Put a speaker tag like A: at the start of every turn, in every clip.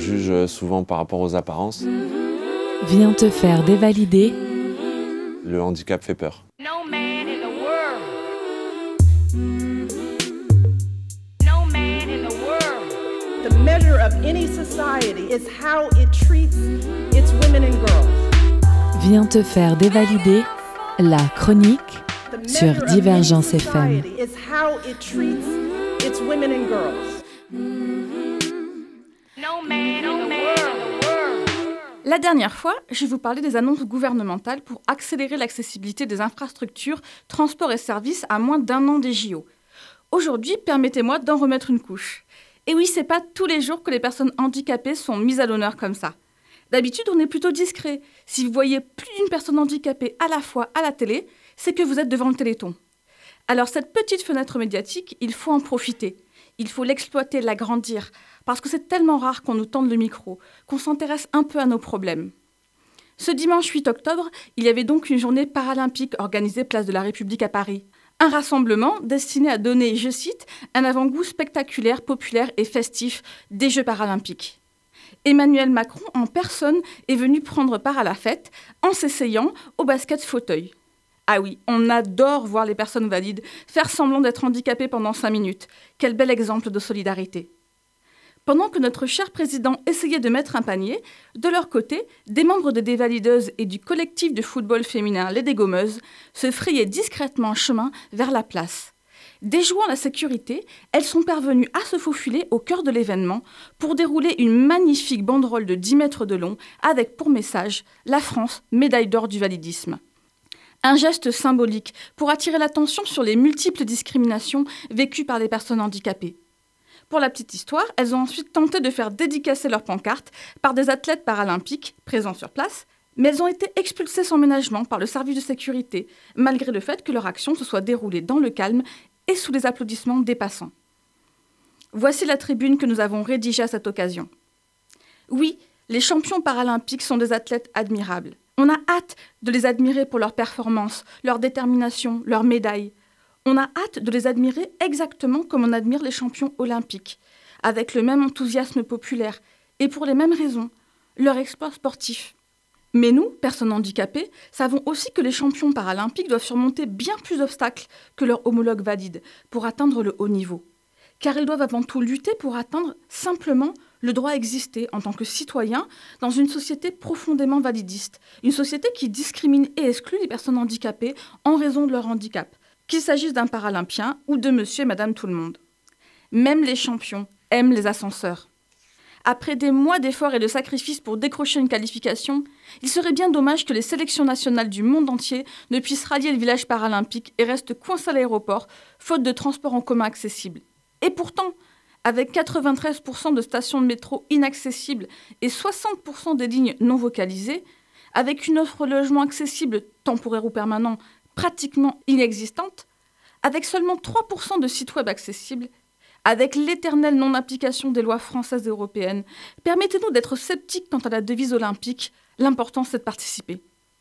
A: juge souvent par rapport aux apparences.
B: Viens te faire dévalider.
A: Le handicap fait peur.
C: No man in the world. No man in the world.
D: The measure of any society is how it treats its women and girls.
B: Viens te faire dévalider. La chronique
D: The
B: sur
D: measure of any
B: Divergence FM.
D: society is how it treats its women and girls.
C: No man in the world.
E: La dernière fois, je vous parlais des annonces gouvernementales pour accélérer l'accessibilité des infrastructures, transports et services à moins d'un an des JO. Aujourd'hui, permettez-moi d'en remettre une couche. Et oui, c'est pas tous les jours que les personnes handicapées sont mises à l'honneur comme ça. D'habitude, on est plutôt discret. Si vous voyez plus d'une personne handicapée à la fois à la télé, c'est que vous êtes devant le Téléthon. Alors cette petite fenêtre médiatique, il faut en profiter. Il faut l'exploiter, l'agrandir, parce que c'est tellement rare qu'on nous tende le micro, qu'on s'intéresse un peu à nos problèmes. Ce dimanche 8 octobre, il y avait donc une journée paralympique organisée place de la République à Paris. Un rassemblement destiné à donner, je cite, un avant-goût spectaculaire, populaire et festif des Jeux paralympiques. Emmanuel Macron, en personne, est venu prendre part à la fête en s'essayant au basket fauteuil. Ah oui, on adore voir les personnes valides faire semblant d'être handicapées pendant 5 minutes. Quel bel exemple de solidarité. Pendant que notre cher président essayait de mettre un panier, de leur côté, des membres des Dévalideuses et du collectif de football féminin Les Dégommeuses se frayaient discrètement chemin vers la place. Déjouant la sécurité, elles sont parvenues à se faufiler au cœur de l'événement pour dérouler une magnifique banderole de 10 mètres de long avec pour message « La France, médaille d'or du validisme ». Un geste symbolique pour attirer l'attention sur les multiples discriminations vécues par les personnes handicapées. Pour la petite histoire, elles ont ensuite tenté de faire dédicacer leurs pancartes par des athlètes paralympiques présents sur place, mais elles ont été expulsées sans ménagement par le service de sécurité, malgré le fait que leur action se soit déroulée dans le calme et sous les applaudissements des passants. Voici la tribune que nous avons rédigée à cette occasion. Oui, les champions paralympiques sont des athlètes admirables. On a hâte de les admirer pour leur performance, leur détermination, leurs médailles. On a hâte de les admirer exactement comme on admire les champions olympiques, avec le même enthousiasme populaire et pour les mêmes raisons, leur exploit sportif. Mais nous, personnes handicapées, savons aussi que les champions paralympiques doivent surmonter bien plus d'obstacles que leurs homologues valides pour atteindre le haut niveau. Car ils doivent avant tout lutter pour atteindre simplement le droit à exister en tant que citoyen dans une société profondément validiste, une société qui discrimine et exclut les personnes handicapées en raison de leur handicap, qu'il s'agisse d'un paralympien ou de monsieur et madame tout le monde. Même les champions aiment les ascenseurs. Après des mois d'efforts et de sacrifices pour décrocher une qualification, il serait bien dommage que les sélections nationales du monde entier ne puissent rallier le village paralympique et restent coincées à l'aéroport, faute de transports en commun accessibles. Et pourtant, avec 93% de stations de métro inaccessibles et 60% des lignes non vocalisées, avec une offre de logement accessible, temporaire ou permanent, pratiquement inexistante, avec seulement 3% de sites web accessibles, avec l'éternelle non-application des lois françaises et européennes, permettez-nous d'être sceptiques quant à la devise olympique, l'important c'est de participer.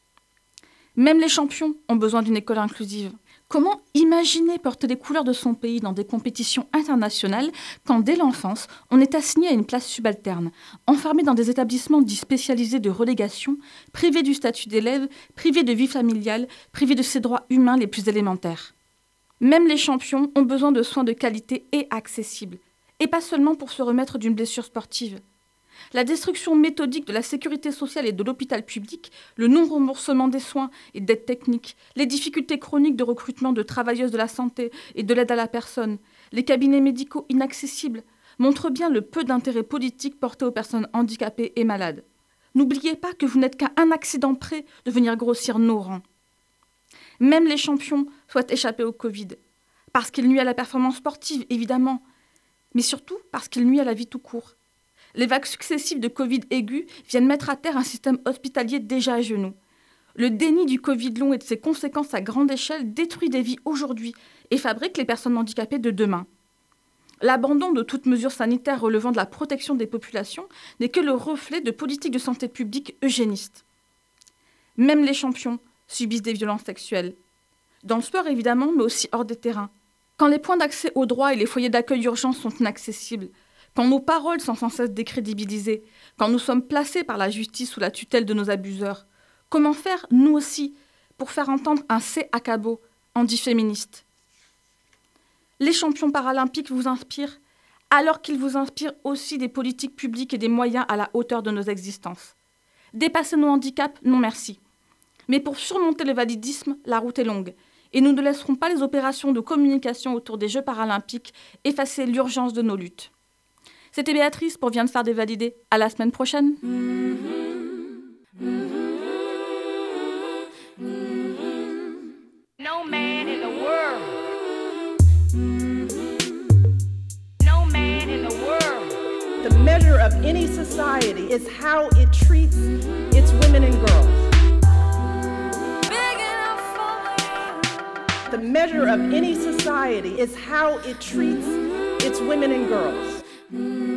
E: Même les champions ont besoin d'une école inclusive. Comment imaginer porter les couleurs de son pays dans des compétitions internationales quand, dès l'enfance, on est assigné à une place subalterne, enfermé dans des établissements dits spécialisés de relégation, privé du statut d'élève, privé de vie familiale, privé de ses droits humains les plus élémentaires. Même les champions ont besoin de soins de qualité et accessibles, et pas seulement pour se remettre d'une blessure sportive. La destruction méthodique de la sécurité sociale et de l'hôpital public, le non-remboursement des soins et d'aides techniques, les difficultés chroniques de recrutement de travailleuses de la santé et de l'aide à la personne, les cabinets médicaux inaccessibles, montrent bien le peu d'intérêt politique porté aux personnes handicapées et malades. N'oubliez pas que vous n'êtes qu'à un accident près de venir grossir nos rangs. Même les champions souhaitent échapper au Covid, parce qu'il nuit à la performance sportive, évidemment, mais surtout parce qu'il nuit à la vie tout court. Les vagues successives de Covid aigu viennent mettre à terre un système hospitalier déjà à genoux. Le déni du Covid long et de ses conséquences à grande échelle détruit des vies aujourd'hui et fabrique les personnes handicapées de demain. L'abandon de toute mesure sanitaire relevant de la protection des populations n'est que le reflet de politiques de santé publique eugénistes. Même les champions subissent des violences sexuelles. Dans le sport évidemment, mais aussi hors des terrains. Quand les points d'accès aux droits et les foyers d'accueil d'urgence sont inaccessibles, quand nos paroles sont sans cesse décrédibilisées, quand nous sommes placés par la justice sous la tutelle de nos abuseurs? Comment faire, nous aussi, pour faire entendre un C à cabot anti-féministe? Les champions paralympiques vous inspirent, alors qu'ils vous inspirent aussi des politiques publiques et des moyens à la hauteur de nos existences. Dépasser nos handicaps, non merci. Mais pour surmonter le validisme, la route est longue. Et nous ne laisserons pas les opérations de communication autour des Jeux paralympiques effacer l'urgence de nos luttes. C'était Béatrice pour Viens de faire dévalider. À la semaine prochaine.
C: No man in the world. No man in the world.
D: The measure of any society is how it treats its women and girls. The measure of any society is how it treats its women and girls.